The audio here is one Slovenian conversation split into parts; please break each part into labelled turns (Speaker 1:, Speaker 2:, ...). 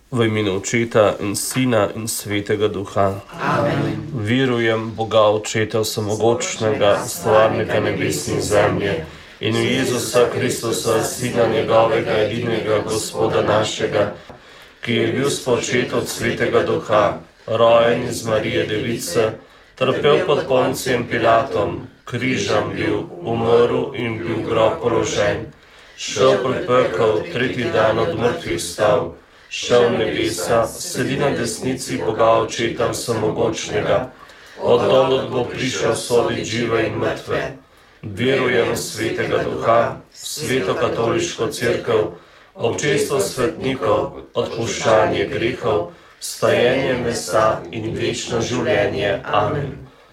Speaker 1: V imenu Očeta in Sina in Svetega Duha.
Speaker 2: Amen.
Speaker 1: Verujem Boga Očeta Vsemogočnega, stvarnika nebes in zemlje, in v Jezusa Kristusa, Sina njegovega, edinega Gospoda našega, ki je bil spočet od Svetega Duha, rojen iz Marije Device, trpel pod Poncijem Pilatom, križem bil, umrl in bil v grob položen, šel pred pekel, tretji dan od mrtvih vstal, šel v nebesa, sedi na desnici Boga Očeta Vsemogočnega, od dol bo prišel soditi žive in mrtve. Verujem v Svetega Duha, v Sveto katoliško cerkev, občestvo svetnikov, odpuščanje grehov, vstajenje mesa in večno življenje. Amen.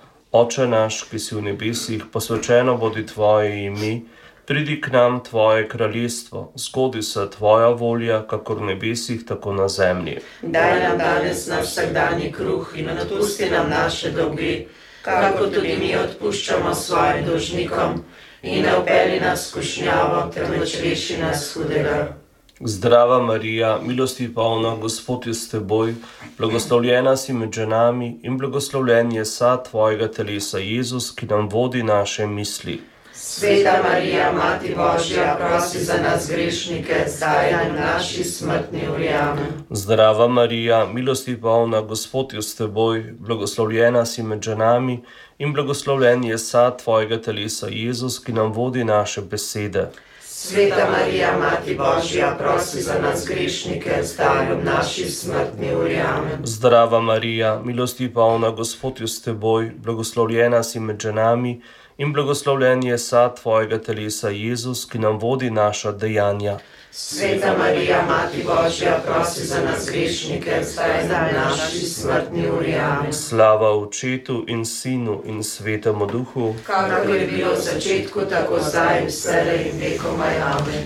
Speaker 1: Oče naš, ki si v nebesih, posvečeno bodi tvoje ime, pridi k nam tvoje kraljestvo, zgodi se tvoja volja, kakor v nebesih, tako na zemlji.
Speaker 2: Daj nam danes naš vsakdanji kruh in odpusti nam naše dolge, kakor tudi mi odpuščamo svojim dolžnikom, in ne vpelji nas v skušnjavo, temveč reši nas hudega.
Speaker 1: Zdrava Marija, milosti polna, Gospod je s teboj, blagoslovljena si med ženami in blagoslovljen je sad tvojega telesa, Jezus, ki nam vodi naše misli.
Speaker 2: Sveta Marija, Mati Božja, prosi za nas grešnike, zdaj in v naši smrtni uri. Amen.
Speaker 1: Zdrava Marija, milosti polna, Gospod je s teboj, blagoslovljena si med ženami in blagoslovljen je sad tvojega telesa, Jezus, ki nam vodi naše besede.
Speaker 2: Sveta Marija, Mati Božja, prosi za nas grešnike, zdaj in v naši smrtni uri. Amen.
Speaker 1: Zdrava Marija, milosti polna, Gospod je s teboj, blagoslovljena si med ženami in blagoslovljen je sad tvojega telesa, Jezus, ki nam vodi naša dejanja.
Speaker 2: Sveta Marija, Mati Božja, prosi za nas grešnike, zdaj in v naši smrtni uri. Amen.
Speaker 1: Slava Očetu in Sinu in Svetemu Duhu,
Speaker 2: Kakor je bilo v začetku, tako zdaj in vselej in vekomaj. Amen.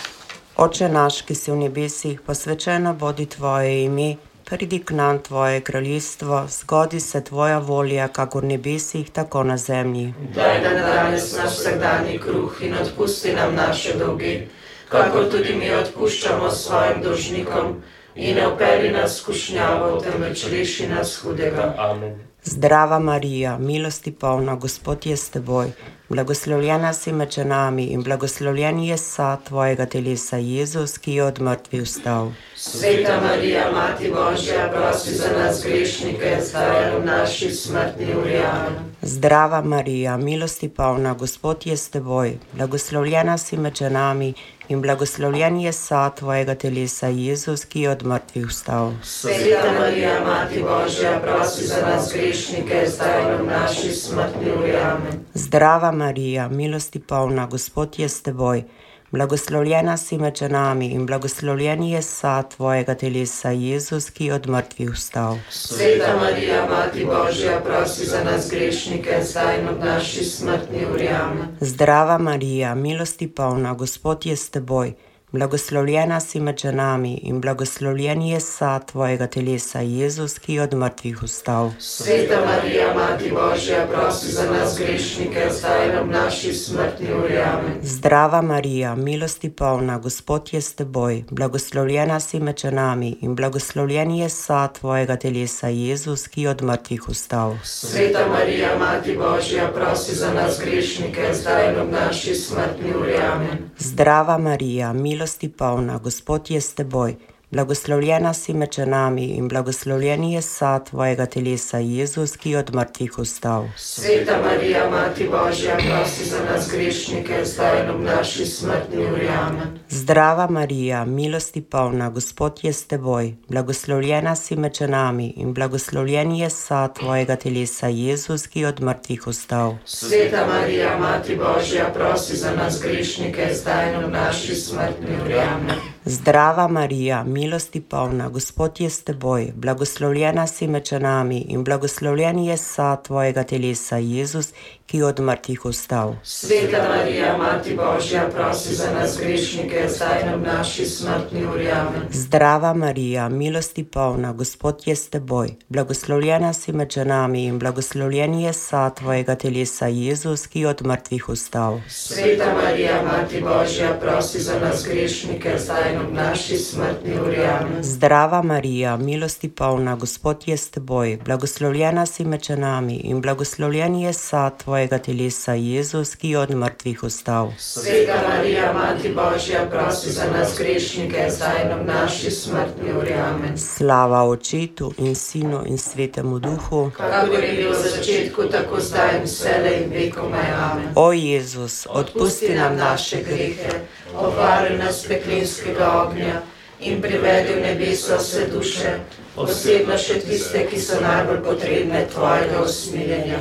Speaker 3: Oče naš, ki si v nebesih, posvečeno bodi tvoje ime, pridi k nam tvoje kraljestvo, zgodi se tvoja volja, kakor v nebesih, tako na zemlji.
Speaker 2: Daj nam danes naš vsakdanji kruh in odpusti nam naše dolge, kakor tudi mi odpuščamo svojim dolžnikom, in ne vpelji nas v skušnjavo, temveč reši nas hudega.
Speaker 1: Amen.
Speaker 3: Zdrava Marija, milosti polna, Gospod je s teboj, blagoslovljena si med ženami in blagoslovljen je sad tvojega telesa, Jezus, ki je od mrtvih vstal.
Speaker 2: Sveta Marija, Mati Božja, prosi za nas grešnike, zdaj in v naši smrtni uri. Amen.
Speaker 3: Zdrava Marija, milosti polna, Gospod je s teboj, blagoslovljena si med ženami in blagoslovljen je sad tvojega telesa, Jezus, ki je od mrtvih vstal.
Speaker 2: Sveta Marija, Mati Božja, prosi za nas grešnike, zdaj in v naši smrtni uri. Amen.
Speaker 3: Zdrava Marija, milosti polna, Gospod je s teboj, blagoslovljena si med ženami in blagoslovljen je sad tvojega telesa, Jezus, ki je od mrtvih vstal.
Speaker 2: Sveta Marija, Mati Božja, prosi za nas grešnike, zdaj in v naši smrtni uri. Amen.
Speaker 3: Zdrava Marija, milosti polna, Gospod je s teboj, blagoslovljena si med ženami in blagoslovljen je sad tvojega telesa, Jezus, ki je od mrtvih vstal.
Speaker 2: Sveta Marija, Mati Božja, prosi za nas grešnike, zdaj in v naši smrtni uri. Amen.
Speaker 3: Zdrava Marija, milosti polna, Gospod je s teboj, blagoslovljena si med ženami in blagoslovljen je sad tvojega telesa, Jezus, ki je od mrtvih vstal.
Speaker 2: Sveta Marija, Mati Božja, prosi za nas grešnike, zdaj in v naši smrtni uri. Amen.
Speaker 3: Zdrava Marija, milosti polna, Gospod je s teboj, blagoslovljena si med ženami in blagoslovljen je sad tvojega telesa, Jezus, ki je od mrtvih vstal.
Speaker 2: Sveta Marija, Mati Božja, prosi za nas grešnike, zdaj in v naši smrtni uri. Amen.
Speaker 3: Zdrava Marija, milosti polna, Gospod je s teboj, blagoslovljena si med ženami in blagoslovljen je sad tvojega telesa, Jezus, ki je od mrtvih vstal.
Speaker 2: Sveta Marija, Mati Božja, prosi za nas grešnike, zdaj in v naši smrtni uri. Amen.
Speaker 3: Zdrava Marija, milosti polna, Gospod je s teboj, blagoslovljena si med ženami in blagoslovljen je sad tvojega telesa, Jezus, ki je od mrtvih vstal.
Speaker 2: Sveta Marija, Mati Božja, prosi za nas grešnike, zdaj in v naši smrtni uri. Amen.
Speaker 3: Zdrava Marija, milosti polna, Gospod je s teboj, blagoslovljena si med ženami in blagoslovljen je sad tvojega telesa, Jezus, ki je od mrtvih vstal.
Speaker 2: Sveta Marija, Mati Božja, prosi za nas grešnike, zdaj zdaj in ob naši smrtni uri. Amen.
Speaker 3: Zdrava Marija, milosti polna, Gospod je s teboj, blagoslovljena si med ženami in blagoslovljen je sad tvojega telesa, Jezus, ki je od mrtvih vstal.
Speaker 2: Sveta Marija, Mati Božja, prosi za nas grešnike, zdaj in ob naši smrtni uri. Amen.
Speaker 3: Slava Očetu in Sinu in Svetemu Duhu,
Speaker 2: Kakor je bilo v začetku, tako zdaj in vselej in vekomaj. Amen.
Speaker 3: o Jezus, odpusti nam naše
Speaker 2: grehe, obvaruj nas peklinskega ognja in privedi v nebeso vse duše, posebno še tiste, ki so najbolj potrebne tvojega usmiljenja.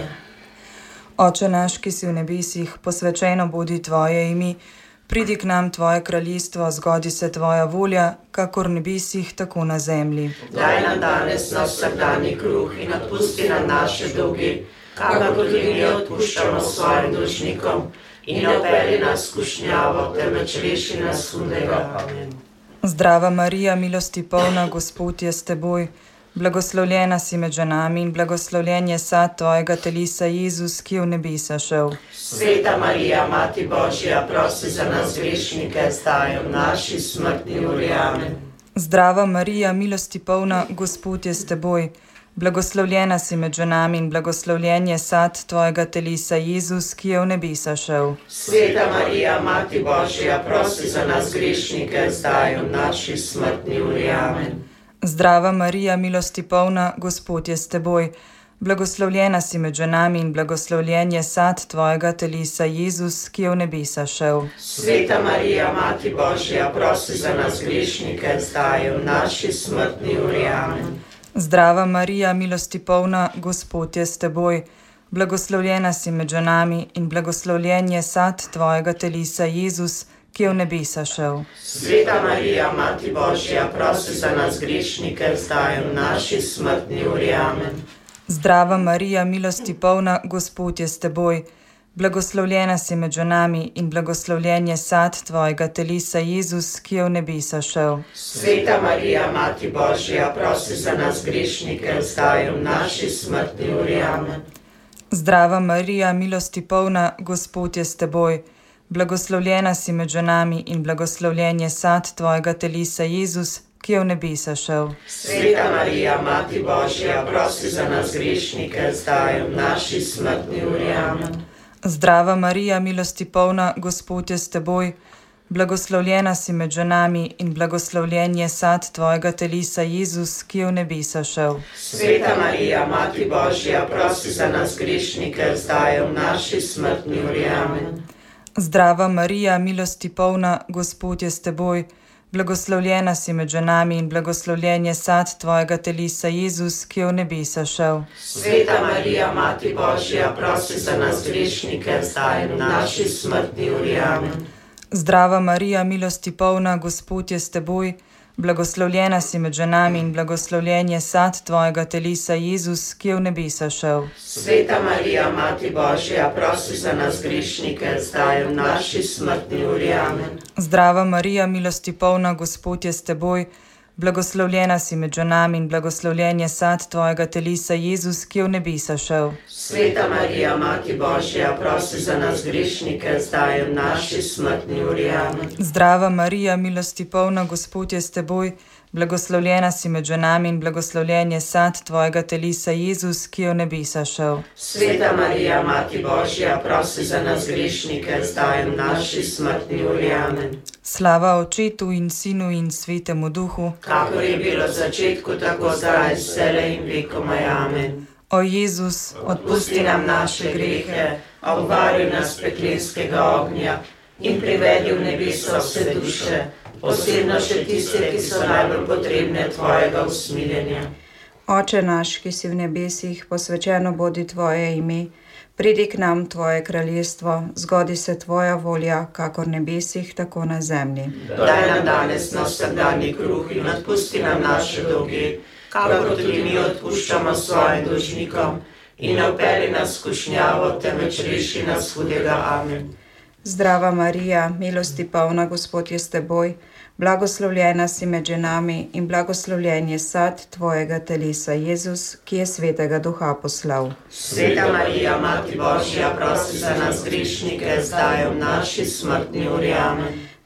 Speaker 4: Oče naš, ki si v nebesih, posvečeno bodi tvoje ime, pridi k nam tvoje kraljestvo, zgodi se tvoja volja, kakor v nebesih, tako na zemlji.
Speaker 2: Daj nam danes naš vsakdanji kruh in odpusti nam naše dolge, kakor tudi mi odpuščamo svojim dolžnikom, in ne vpelji nas v skušnjavo, temveč reši nas hudega. Amen.
Speaker 4: Zdrava Marija, milosti polna, Gospod je s teboj, blagoslovljena si med ženami in blagoslovljen je sad tvojega telesa, Jezus, ki je v nebesa šel.
Speaker 2: Sveta Marija, Mati Božja, prosi za nas grešnike, zdaj in v naši smrtni uri. Amen.
Speaker 4: Zdrava Marija, milosti polna, Gospod je s teboj, blagoslovljena si med ženami in blagoslovljen je sad tvojega telesa, Jezus, ki je v nebesa šel.
Speaker 2: Sveta Marija, Mati Božja, prosi za nas grešnike, zdaj in v naši smrtni uri. Amen.
Speaker 4: Zdrava Marija, milosti polna, Gospod je s teboj, blagoslovljena si med ženami in blagoslovljen je sad tvojega telesa, Jezus, ki je v nebesa šel.
Speaker 2: Sveta Marija, Mati Božja, prosi za nas grešnike, zdaj in v naši smrtni uri. Amen.
Speaker 4: Zdrava Marija, milosti polna, Gospod je s teboj, blagoslovljena si med ženami in blagoslovljen je sad tvojega telesa, Jezus, ki je v nebesa šel.
Speaker 2: Sveta Marija, Mati Božja, prosi za nas grešnike, zdaj in v naši smrtni uri. Amen.
Speaker 4: Zdrava Marija, milosti polna, Gospod je s teboj, blagoslovljena si med ženami in blagoslovljen je sad tvojega telesa, Jezus, ki je v nebesa šel.
Speaker 2: Sveta Marija, Mati Božja, prosi za nas grešnike, zdaj in v naši smrtni uri. Amen.
Speaker 4: Zdrava Marija, milosti polna, Gospod je s teboj, blagoslovljena si med ženami in blagoslovljen je sad tvojega telesa, Jezus, ki je v nebesa šel.
Speaker 2: Sveta Marija, Mati Božja, prosi za nas grešnike, zdaj in v naši smrtni uri. Amen.
Speaker 4: Zdrava Marija, milosti polna, Gospod je s teboj, blagoslovljena si med ženami in blagoslovljen je sad tvojega telesa, Jezus, ki je v nebesa šel.
Speaker 2: Sveta Marija, Mati Božja, prosi za nas grešnike, zdaj in v naši smrtni uri. Amen.
Speaker 4: Zdrava Marija, milosti polna, Gospod je s teboj, blagoslovljena si med ženami in blagoslovljen je sad tvojega telesa, Jezus, ki je v nebesa šel.
Speaker 2: Sveta Marija, Mati Božja, prosi za nas grešnike, zdaj in v naši smrtni uri. Amen.
Speaker 4: Zdrava Marija, milosti polna, Gospod je s teboj, blagoslovljena si med ženami in blagoslovljen je sad tvojega telesa, Jezus, ki je v nebesa šel.
Speaker 2: Sveta Marija, Mati Božja, prosi za nas grešnike, zdaj in v naši smrtni uri. Amen.
Speaker 4: Zdrava Marija, milosti polna, Gospod je s teboj, blagoslovljena si med ženami in blagoslovljen je sad tvojega telesa, Jezus, ki je v nebesa šel.
Speaker 2: Sveta Marija, Mati Božja, prosi za nas grešnike, zdaj in v naši smrtni uri. Amen.
Speaker 4: Zdrava Marija, milosti polna, Gospod je s teboj, blagoslovljena si med ženami in blagoslovljen je sad tvojega telesa, Jezus, ki je v nebesa šel.
Speaker 2: Sveta Marija, Mati Božja, prosi za nas grešnike, zdaj in v naši smrtni uri. Amen.
Speaker 4: Slava Očetu in Sinu in Svetemu Duhu,
Speaker 2: kakor je bilo v začetku, tako zdaj, vselej in vekomaj. Amen.
Speaker 4: o Jezus,
Speaker 2: Odpusti nam naše grehe, obvaruj nas peklinskega ognja in privedi v nebeso vse duše, posebno še tiste, ki so najbolj potrebne tvojega usmiljenja.
Speaker 5: Oče naš, ki si v nebesih, posvečeno bodi tvoje ime, pridi k nam tvoje kraljestvo, zgodi se tvoja volja, kakor v nebesih, tako na zemlji.
Speaker 2: Daj nam danes naš vsakdanji kruh in odpusti nam naše dolge, kakor tudi mi odpuščamo svojim dolžnikom, in ne vpelji nas v skušnjavo, temveč reši nas hudega. Amen.
Speaker 5: Zdrava Marija, milosti polna, Gospod je s teboj, blagoslovljena si med ženami in blagoslovljen je sad tvojega telesa, Jezus, ki je Svetega Duha poslal.
Speaker 2: Sveta Marija, Mati Božja, prosi za nas grešnike, zdaj in v naši smrtni uri. Amen.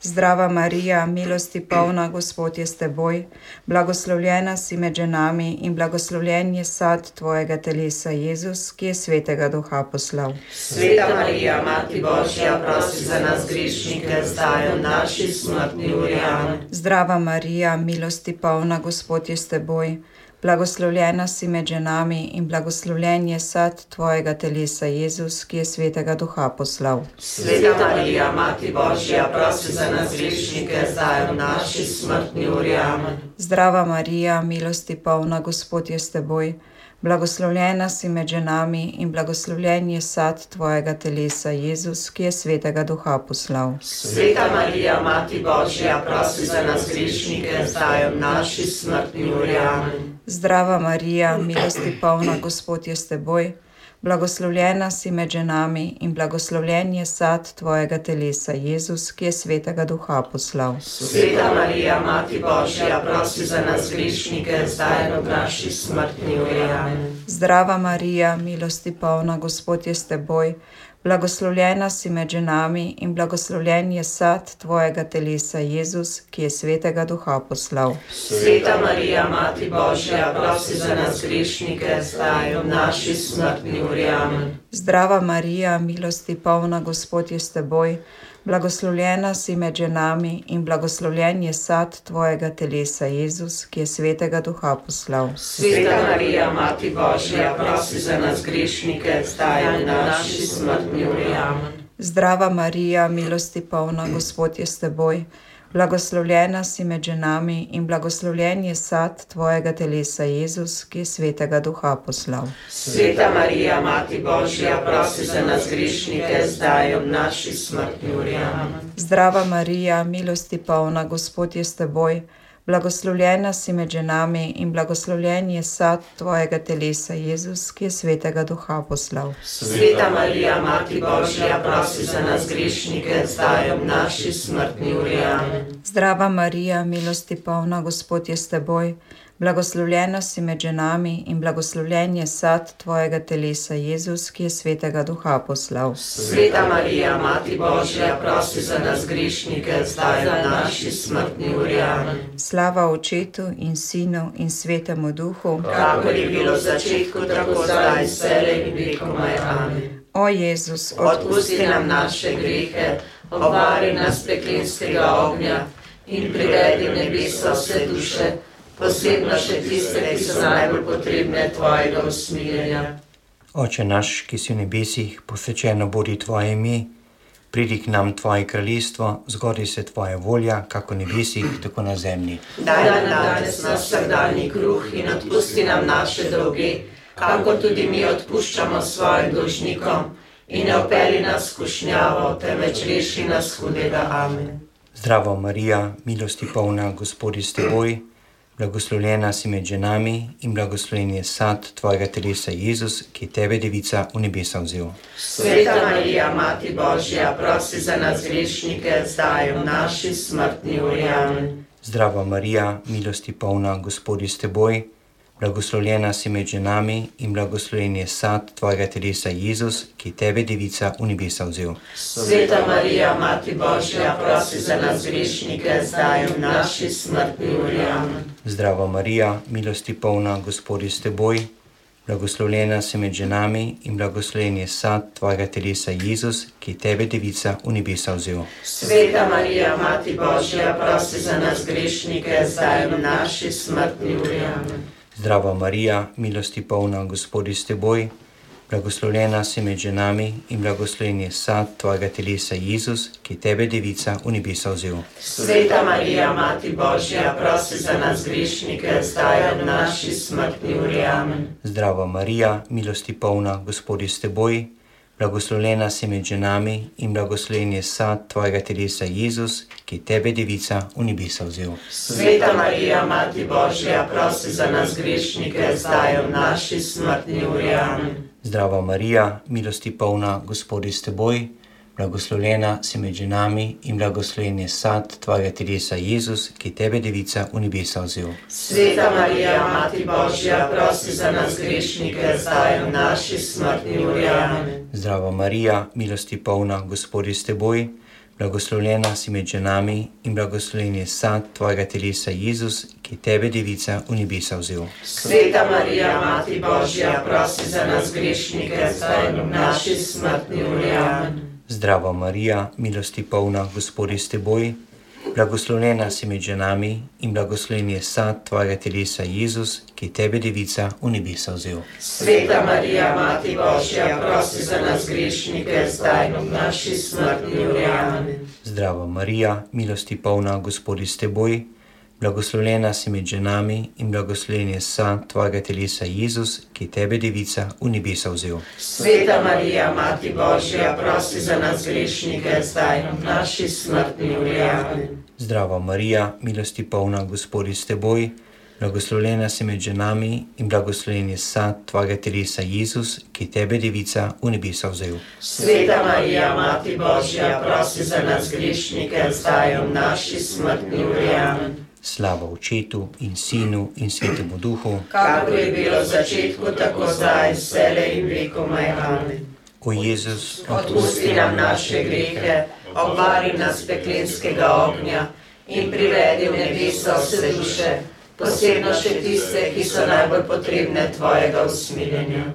Speaker 5: Zdrava Marija, milosti polna, Gospod je s teboj, blagoslovljena si med ženami in blagoslovljen je sad tvojega telesa, Jezus, ki je svetega duha poslal.
Speaker 2: Sveta Marija, Mati Božja, prosi za nas grešnike, zdaj in v naši smrtni uri. Amen.
Speaker 5: Zdrava Marija, milosti polna, Gospod je s teboj, blagoslovljena si med ženami in blagoslovljen je sad tvojega telesa, Jezus, ki je svetega duha poslal.
Speaker 2: Sveta Marija, Mati Božja, prosi za nas grešnike, zdaj in v naši smrtni uri. Amen.
Speaker 5: Zdrava Marija, milosti polna, Gospod je s teboj, blagoslovljena si med ženami in blagoslovljen je sad tvojega telesa, Jezus, ki je svetega duha poslal.
Speaker 2: Sveta Marija, Mati Božja, prosi za nas grešnike, zdaj in v naši smrtni uri. Amen.
Speaker 5: Zdrava Marija, milosti polna, Gospod je s teboj, blagoslovljena si med ženami in blagoslovljen je sad tvojega telesa, Jezus, ki je svetega duha poslal.
Speaker 2: Sveta Marija, Mati Božja, prosi za nas grešnike, zdaj in v naši smrtni uri. Amen.
Speaker 5: Zdrava Marija, milosti polna, Gospod je s teboj, blagoslovljena si med ženami in blagoslovljen je sad tvojega telesa, Jezus, ki je svetega duha poslal.
Speaker 2: Sveta Marija, Mati Božja, prosi za nas grešnike, zdaj in v naši smrtni uri. Amen.
Speaker 5: Zdrava Marija, milosti polna, Gospod je s teboj, blagoslovljena si med ženami in blagoslovljen je sad tvojega telesa, Jezus, ki je svetega duha poslal.
Speaker 2: Sveta Marija, Mati Božja, prosi za nas grešnike, zdaj in v naši smrtni uri. Amen.
Speaker 5: Zdrava Marija, milosti polna, Gospod je s teboj, blagoslovljena si med ženami in blagoslovljen je sad tvojega telesa, Jezus, ki je svetega duha poslal.
Speaker 2: Sveta Marija, Mati Božja, prosi za nas grešnike, zdaj in v naši smrtni uri. Amen.
Speaker 5: Zdrava Marija, milosti polna, Gospod je s teboj, blagoslovljena si med ženami in blagoslovljen je sad tvojega telesa, Jezus, ki je svetega duha poslal.
Speaker 2: Sveta Marija, Mati Božja, prosi za nas grešnike, zdaj in v naši smrtni uri. Amen.
Speaker 5: Zdrava Marija, milosti polna, Gospod je s teboj, blagoslovljena si med ženami in blagoslovljen je sad tvojega telesa, Jezus, ki je svetega duha poslal.
Speaker 2: Sveta Marija, Mati Božja, prosi za nas grešnike, zdaj in v naši smrtni uri. Amen.
Speaker 5: Slava Očetu in Sinu in Svetemu Duhu,
Speaker 2: kakor je bilo v začetku, tako zdaj, vselej in vekomaj. Amen.
Speaker 5: O Jezus,
Speaker 2: Odpusti nam naše grehe, obvari nas peklenskega ognja in privedi v nebesa vse duše, posebno še tiste, ki so najbolj potrebne tvojega usmiljenja.
Speaker 6: Oče naš, ki si v nebesih, posvečeno bodi tvoje ime, pridi k nam tvoje kraljestvo, zgodi se tvoja volja, kako v nebesih, tako na zemlji.
Speaker 2: Daj nam danes naš vsakdanji kruh in odpusti nam naše dolge, kako tudi mi odpuščamo svojim dolžnikom, in ne vpelji nas v skušnjavo, temveč reši nas hudega. Amen.
Speaker 6: Zdravo Marija, milosti polna, Gospod je s teboj, blagoslovljena si med ženami in blagoslovljen je sad tvojega telesa, Jezus, ki je tebe, devica, v nebesa vzel.
Speaker 2: Sveta Marija, Mati Božja, prosi za nas grešnike, zdaj in v naši smrtni uri. Amen.
Speaker 6: Zdravo Marija, milosti polna, Gospod je s teboj, blagoslovljena si med ženami in blagoslovljen je sad tvojega telesa, Jezus, ki je tebe, devica, v nebesa vzel.
Speaker 2: Sveta Marija, Mati Božja, prosi za nas grešnike, zdaj in v naši smrtni uri. Amen.
Speaker 6: Zdravo Marija, milosti polna, Gospod je s teboj, blagoslovljena si med ženami in blagoslovljen je sad tvojega telesa, Jezus, ki je tebe, devica, v nebesa vzel.
Speaker 2: Sveta Marija, Mati Božja, prosi za nas grešnike, zdaj in v naši smrtni uri. Amen.
Speaker 6: Zdravo Marija, milosti polna, Gospod je s teboj, blagoslovljena si med ženami in blagoslovljen je sad tvojega telesa, Jezus, ki je tebe, devica, v nebesa vzel.
Speaker 2: Sveta Marija, Mati Božja, prosi za nas grešnike, zdaj in v naši smrtni uri. Amen.
Speaker 6: Zdravo Marija, milosti polna, Gospod je s teboj, blagoslovljena si med ženami in blagoslovljen je sad tvojega telesa, Jezus, ki je tebe, devica, v nebesa vzel.
Speaker 2: Sveta Marija, Mati Božja, prosi za nas grešnike, zdaj in v naši smrtni uri. Amen.
Speaker 6: Zdravo Marija, milosti polna, Gospod je s teboj, blagoslovljena si med ženami in blagoslovljen je sad tvojega telesa, Jezus, ki je tebe, devica, v nebesa vzel.
Speaker 2: Sveta Marija, Mati Božja, prosi za nas grešnike, zdaj in v naši smrtni uri. Amen.
Speaker 6: Zdravo Marija, milosti polna, Gospod je s teboj, blagoslovljena si med ženami in blagoslovljen je sad tvojega telesa, Jezus, ki je tebe, devica, v nebesa vzel.
Speaker 2: Sveta Marija, Mati Božja, prosi za nas grešnike, zdaj in v naši smrtni uri. Amen.
Speaker 6: Zdravo Marija, milosti polna, Gospod je s teboj, blagoslovljena si med ženami in blagoslovljen je sad tvojega telesa, Jezus, ki je tebe, devica, v nebesa vzel.
Speaker 2: Sveta Marija, Mati Božja, prosi za nas grešnike, zdaj in v naši smrtni uri. Amen.
Speaker 6: Zdravo Marija, milosti polna, Gospod je s teboj, blagoslovljena si med ženami in blagoslovljen je sad tvojega telesa, Jezus, ki je tebe, devica, v nebesa vzel.
Speaker 2: Sveta Marija, Mati Božja, prosi za nas grešnike, zdaj in v naši smrtni uri. Amen.
Speaker 6: Zdravo Marija, milosti polna, Gospod je s teboj, blagoslovljena si med ženami in blagoslovljen je sad tvojega telesa, Jezus, ki je tebe, devica, v nebesa vzel.
Speaker 2: Sveta Marija, Mati Božja, prosi za nas grešnike, zdaj in v naši smrtni uri. Amen.
Speaker 6: Slava Očetu in Sinu in Svetemu Duhu,
Speaker 2: Kakor je bilo v začetku, tako zdaj, vselej in vekomaj. Amen.
Speaker 6: o Jezus,
Speaker 2: Odpusti nam naše grehe, obvari nas peklenskega ognja in privedi v nebeso vse duše, posebno še tiste, ki so najbolj potrebne tvojega usmiljenja.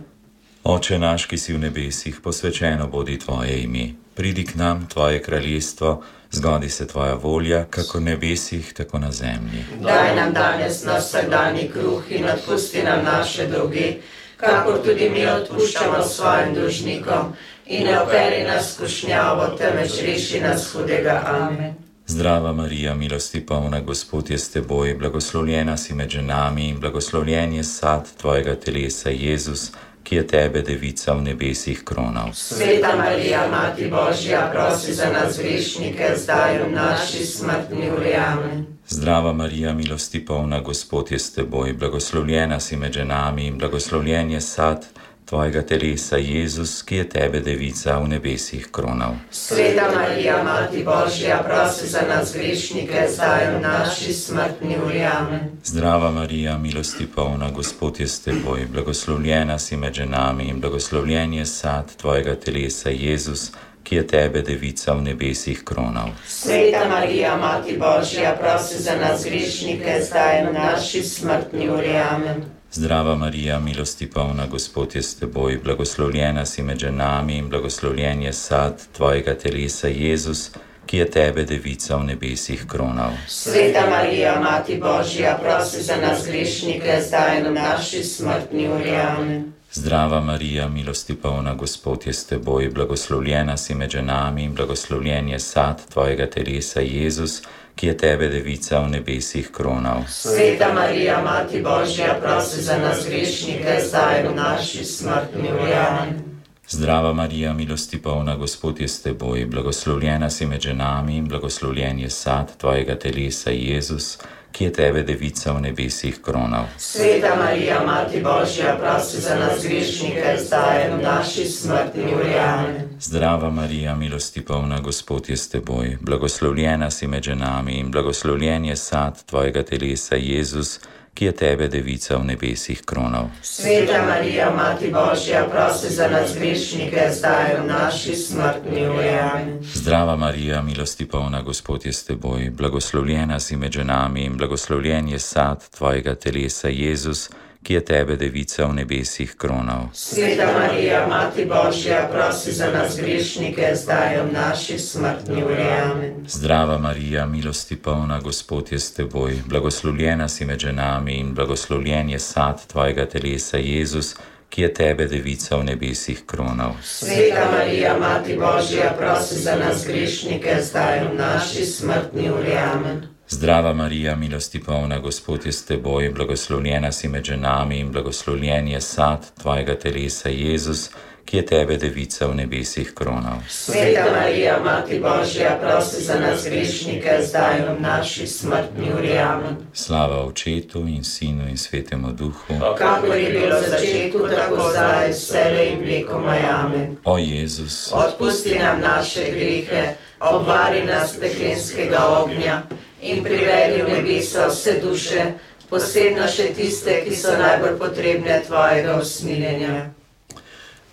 Speaker 7: Oče naš, ki si v nebesih, posvečeno bodi tvoje ime. Pridi k nam tvoje kraljestvo, zgodi se tvoja volja, kako v nebesih, tako na zemlji.
Speaker 2: Daj nam danes naš vsakdanji kruh in odpusti nam naše dolge, kakor tudi mi odpuščamo svojim dolžnikom, in ne vpelji nas v skušnjavo, temveč reši nas hudega. Amen.
Speaker 7: Zdrava Marija, milosti polna, Gospod je s teboj, blagoslovljena si med ženami in blagoslovljen je sad tvojega telesa, Jezus, ki je tebe, devica, v nebesih kronal.
Speaker 2: Sveta Marija, Mati Božja, prosi za nas grešnike, zdaj in v naši smrtni uri. Amen.
Speaker 7: Zdrava Marija, milosti polna, Gospod je s teboj, blagoslovljena si med ženami in blagoslovljen je sad tvojega telesa, Jezus, ki je tebe, devica, v nebesih kronal.
Speaker 2: Sveta Marija, Mati Božja, prosi za nas grešnike, zdaj in v naši smrtni uri. Amen.
Speaker 7: Zdrava Marija, milosti polna, Gospod je s teboj, blagoslovljena si med ženami in blagoslovljen je sad tvojega telesa, Jezus, ki je tebe, devica, v nebesih kronal.
Speaker 2: Sveta Marija, Mati Božja, prosi za nas grešnike, zdaj in v naši smrtni uri. Amen.
Speaker 7: Zdrava Marija, milosti polna, Gospod je s teboj, blagoslovljena si med ženami in blagoslovljen je sad tvojega telesa, Jezus, ki je tebe, devica, v nebesih kronal.
Speaker 2: Sveta Marija, Mati Božja, prosi za nas grešnike, zdaj in v naši smrtni uri. Amen.
Speaker 7: Zdrava Marija, milosti polna, Gospod je s teboj, blagoslovljena si med ženami in blagoslovljen je sad tvojega telesa, Jezus, ki je tebe, devica, v nebesih kronal.
Speaker 2: Sveta Marija, Mati Božja, prosi za nas grešnike, zdaj in v naši smrtni uri. Amen.
Speaker 7: Zdrava Marija, milosti polna, Gospod je s teboj, blagoslovljena si med ženami in blagoslovljen je sad tvojega telesa, Jezus, ki je tebe, devica, v nebesih kronal.
Speaker 2: Sveta Marija, Mati Božja, prosi za nas grešnike, zdaj in v naši smrtni uri. Amen.
Speaker 7: Zdrava Marija, milosti polna, Gospod je s teboj, blagoslovljena si med ženami in blagoslovljen je sad tvojega telesa, Jezus, ki je tebe, devica, v nebesih kronal.
Speaker 2: Sveta Marija, Mati Božja, prosi za nas grešnike, zdaj in v naši smrtni uri. Amen.
Speaker 7: Zdrava Marija, milosti polna, Gospod je s teboj, blagoslovljena si med ženami in blagoslovljen je sad tvojega telesa, Jezus, ki je tebe, devica, v nebesih kronal.
Speaker 2: Sveta Marija, Mati Božja, prosi za nas grešnike, zdaj in v naši smrtni uri. Amen.
Speaker 7: Zdrava Marija, milosti polna, Gospod je s teboj, blagoslovljena si med ženami in blagoslovljen je sad tvojega telesa, Jezus, ki je tebe, devica, v nebesih kronal.
Speaker 2: Sveta Marija, Mati Božja, prosi za nas grešnike, zdaj in v naši smrtni uri. Amen.
Speaker 7: Zdrava Marija, milosti polna, Gospod je s teboj, blagoslovljena si med ženami in blagoslovljen je sad tvojega telesa, Jezus, ki je tebe, devica, v nebesih kronal.
Speaker 2: Sveta Marija, Mati Božja, prosi za nas grešnike, zdaj in v naši smrtni uri. Amen.
Speaker 7: Slava Očetu in Sinu in Svetemu Duhu,
Speaker 2: Kakor je bilo v začetku, tako zdaj, vselej in vekomaj. Amen.
Speaker 7: o Jezus,
Speaker 2: Odpusti nam naše grehe, obvari nas peklenskega ognja in privedi v nebeso vse duše, posebno še tiste, ki so najbolj potrebne tvojega usmiljenja.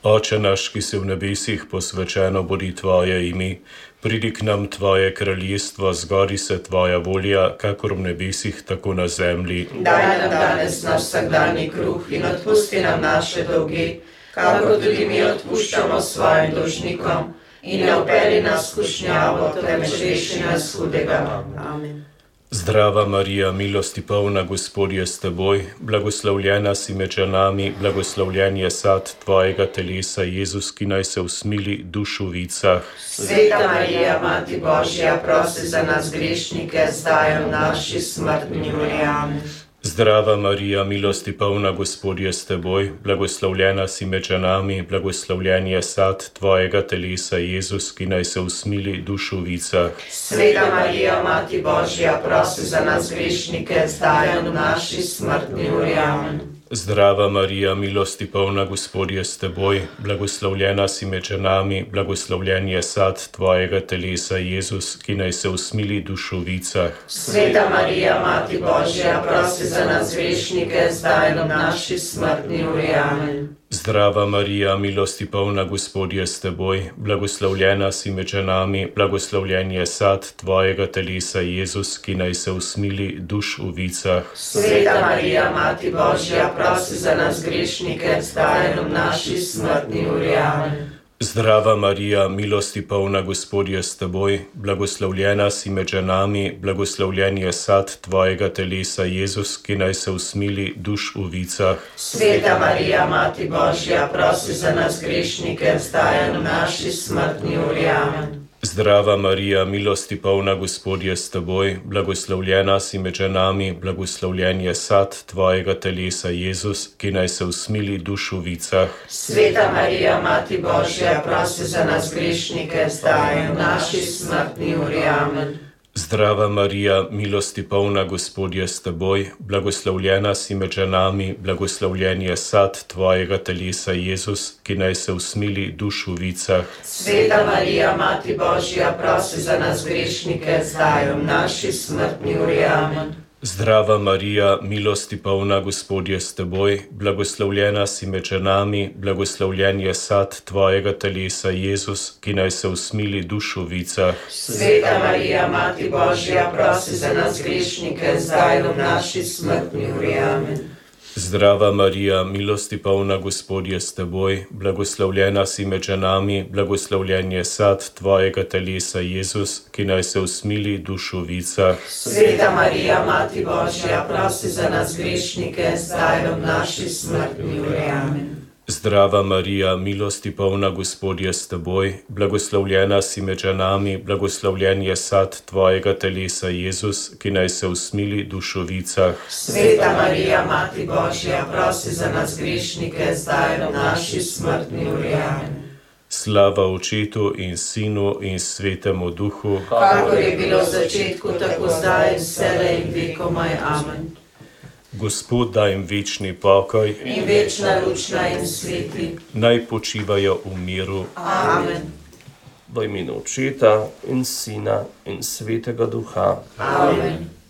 Speaker 1: Oče naš, ki si v nebesih, posvečeno bodi tvoje ime. Pridi k nam tvoje kraljestvo, zgodi se tvoja volja, kakor v nebesih, tako na zemlji.
Speaker 2: Daj nam danes naš vsakdanji kruh in odpusti nam naše dolge, kakor tudi mi odpuščamo svojim dolžnikom. In ne vpelji nas v skušnjavo, temveč reši nas hudega. Amen.
Speaker 1: Zdrava Marija, milosti polna, Gospod je s teboj, blagoslovljena si med ženami, blagoslovljen je sad tvojega telesa, Jezus, ki naj se usmili dušu vicah.
Speaker 2: Sveta Marija, Mati Božja, prosi za nas grešnike, zdaj in v naši smrtni uri. Amen.
Speaker 1: Zdrava Marija, milosti polna, Gospod je s teboj, blagoslovljena si med ženami, blagoslovljen je sad tvojega telesa, Jezus, ki naj se usmili dušu vicah.
Speaker 2: Sveta Marija, Mati Božja, prosi za nas grešnike, zdaj in v naši smrtni uri. Amen.
Speaker 1: Zdrava Marija, milosti polna, Gospod je s teboj, blagoslovljena si med ženami, blagoslovljen je sad tvojega telesa, Jezus, ki naj se usmili dušu vicah.
Speaker 2: Sveta Marija, Mati Božja, prosi za nas grešnike, zdaj in v naši smrtni uri. Amen.
Speaker 1: Zdrava Marija, milosti polna, Gospod je s teboj, blagoslovljena si med ženami, blagoslovljen je sad tvojega telesa, Jezus, ki naj se usmili duš v vicah.
Speaker 2: Sveta Marija, Mati Božja, prosi za nas grešnike, zdaj in v naši smrtni uri. Amen.
Speaker 1: Zdrava Marija, milosti polna, Gospod je s teboj, blagoslovljena si med ženami, blagoslovljen je sad tvojega telesa, Jezus, ki naj se usmili duš v vicah.
Speaker 2: Sveta Marija, Mati Božja, prosi za nas grešnike, zdaj in v naši smrtni uri. Amen.
Speaker 1: Zdrava Marija, milosti polna, Gospod je s teboj, blagoslovljena si med ženami, blagoslovljen je sad tvojega telesa, Jezus, ki naj se usmili duš v vicah.
Speaker 2: Sveta Marija, Mati Božja, prosi za nas grešnike, zdaj in v naši smrtni uri. Amen.
Speaker 1: Zdrava Marija, milosti polna, Gospod je s teboj, blagoslovljena si med ženami, blagoslovljen je sad tvojega telesa, Jezus, ki naj se usmili duš v vicah.
Speaker 2: Sveta Marija, Mati Božja, prosi za nas grešnike, zdaj in v naši smrtni uri. Amen.
Speaker 1: Zdrava Marija, milosti polna, Gospod je s teboj, blagoslovljena si med ženami, blagoslovljen je sad tvojega telesa, Jezus, ki naj se usmili duš v vicah.
Speaker 2: Sveta Marija, Mati Božja, prosi za nas grešnike, zdaj in v naši smrtni uri. Amen.
Speaker 1: Zdrava Marija, milosti polna, Gospod je s teboj, blagoslovljena si med ženami, blagoslovljen je sad tvojega telesa, Jezus, ki naj se usmili duš v vicah.
Speaker 2: Sveta Marija, Mati Božja, prosi za nas grešnike, zdaj in v naši smrtni uri. Amen.
Speaker 1: Zdrava Marija, milosti polna, Gospod je s teboj, blagoslovljena si med ženami, blagoslovljen je sad tvojega telesa, Jezus, ki naj se usmili duš v vicah.
Speaker 2: Sveta Marija, Mati Božja, prosi za nas grešnike, zdaj in v naši smrtni uri. Amen.
Speaker 1: Slava Očetu in Sinu in Svetemu Duhu,
Speaker 2: kakor je bilo v začetku, tako zdaj in vselej in vekomaj. Amen.
Speaker 1: Gospod daj jim večni pokoj
Speaker 2: In večna lučna in sveti.
Speaker 1: naj počivajo v miru.
Speaker 2: Amen.
Speaker 1: V imenu Očeta in Sina in Svetega Duha.
Speaker 2: Amen.